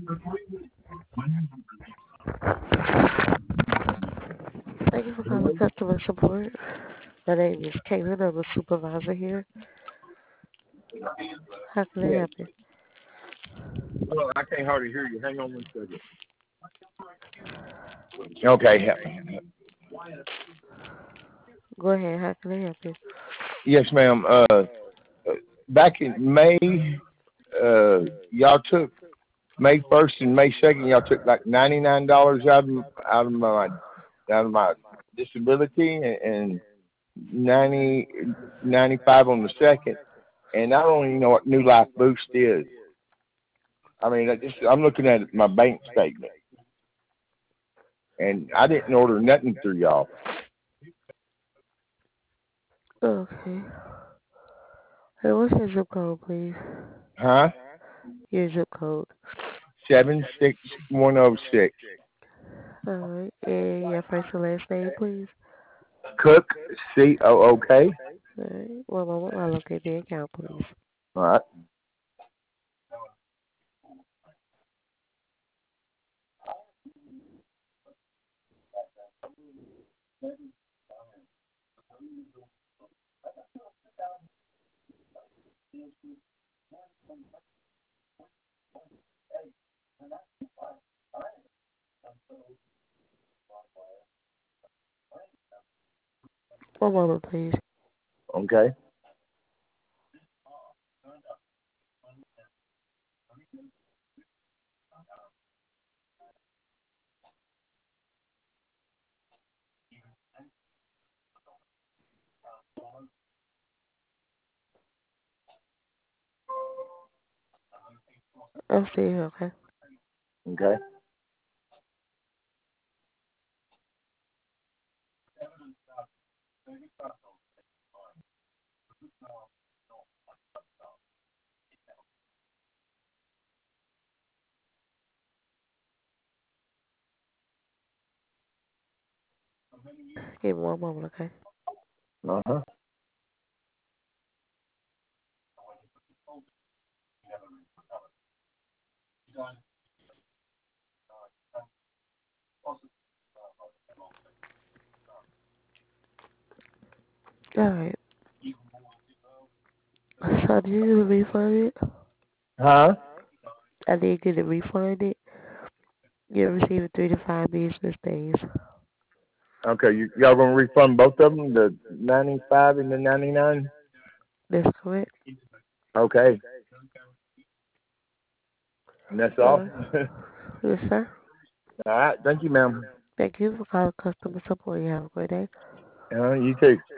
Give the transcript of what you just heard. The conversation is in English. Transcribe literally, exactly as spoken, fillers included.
Thank you for calling customer support. My name is Caitlin. I'm a supervisor here. How can I Yes. help you? Well, I can't hardly hear you. Hang on one second. Okay. Go ahead. How can I help you? Yes, ma'am. Uh, back in May, uh, y'all took May first and May second. Y'all took like ninety nine dollars out of out of my out of my disability and, and ninety ninety five on the second. And I don't even know what New Life Boost is. I mean, I just I'm looking at my bank statement, and I didn't order nothing through y'all. Okay. Hey, what's your zip code, please? Huh? Your zip code. Seven six one zero six. All right. And your first and last name, please. Cook, C O O K. All right. One moment while I locate the account, please. All right. One moment, please. Okay. I'll see you, okay? Okay. Give me one moment, okay? Uh huh. All right. So, did you refund it? Huh? I did get it refunded. You'll receive it three to five business days. Okay. You, y'all gonna refund both of them, the ninety five and the ninety nine? That's correct. Okay. And that's all. Uh, yes, sir. All right. Thank you, ma'am. Thank you for calling customer support. You have a great day. Uh, you too.